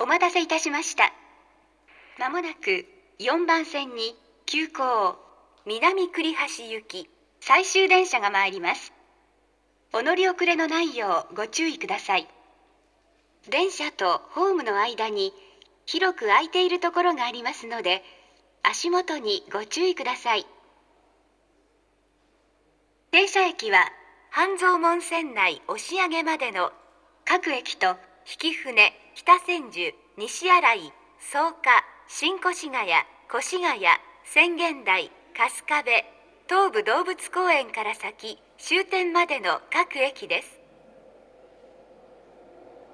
お待たせいたしました。まもなく4番線に急行南栗橋行き最終電車が参ります。お乗り遅れのないようご注意ください。電車とホームの間に広く空いているところがありますので、足元にご注意ください。停車駅は半蔵門線内押上までの各駅と曳舟、北千住、西新井、草加、新越谷、越谷、浅間台、春日部、東武動物公園から先終点までの各駅です。